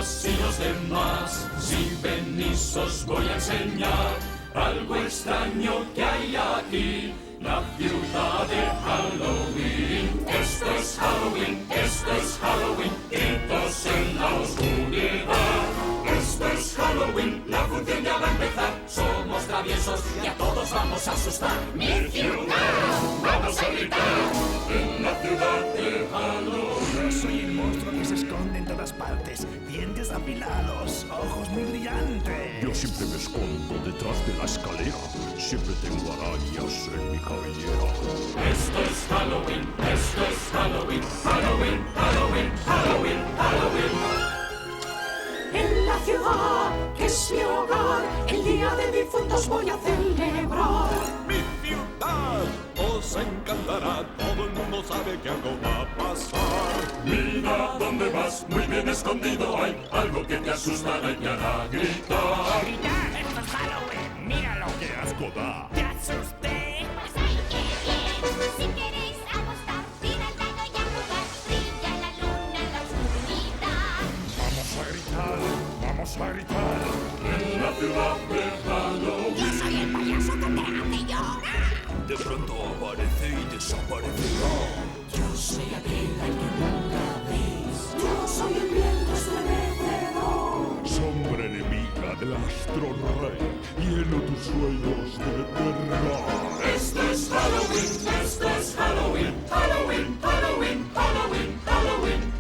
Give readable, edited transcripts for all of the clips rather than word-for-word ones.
ustedes y los demás. Si venís os voy a enseñar algo extraño que hay aquí. La ciudad de Halloween. Esto es Halloween, esto es Halloween. Gritos en la oscuridad. Esto es Halloween, la función ya va a empezar. Somos traviesos y a todos vamos a asustar. ¡Mi ciudad! ¡Vamos a gritar! En la ciudad de Halloween. Yo soy el monstruo que se esconde en todas partes. Dientes afilados, ojos muy brillantes. Yo siempre me escondo detrás de la escalera. Siempre tengo arañas en mi cabellera. Esto es Halloween, esto es Halloween. Halloween, Halloween, Halloween, Halloween. En la ciudad, que es mi hogar, el día de difuntos voy a celebrar. Mi ciudad os encantará, todo el mundo sabe que algo va a pasar. Mira dónde vas, muy bien escondido hay algo que te asustará y te hará gritar. ¡Gritar! ¡Esto es Halloween! ¡Míralo! ¡Qué asco da! ¡Te asusté! Pues ay, qué bien. Si queréis apostar, tira el dado y a jugar. Brilla la luna en la oscuridad. ¡Vamos a gritar! ¡Vamos a gritar! En la ciudad de Halloween. Yo soy el payaso que te hace llorar. De pronto aparece y desaparecerá. Yo soy aquel al que nunca veis. Yo soy el viento estremecedor. Sombra enemiga del astro rey, lleno tus sueños de terror. Esto es Halloween, esto es Halloween. Halloween, Halloween, Halloween, Halloween.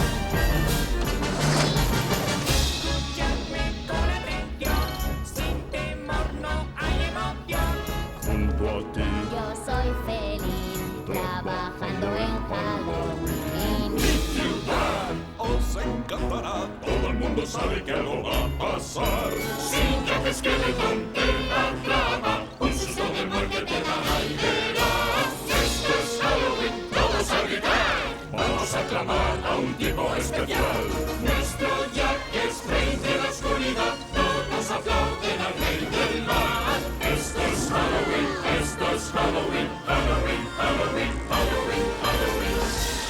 Escúchame con atención, sin temor no hay emoción. Junto a ti, Yo soy feliz trabajando en Halloween. Os encantará, Todo el mundo sabe que algo va a pasar. Si Jack Skeleton te aclama, un susto de muerte te dará y verás. Esto es Halloween, todos a gritar. Vamos a aclamar a un tipo especial. Nuestro Jack es rey de la oscuridad. Todos aplauden al rey del mal. Esto es Halloween, esto es Halloween. Halloween, Halloween, Halloween, Halloween.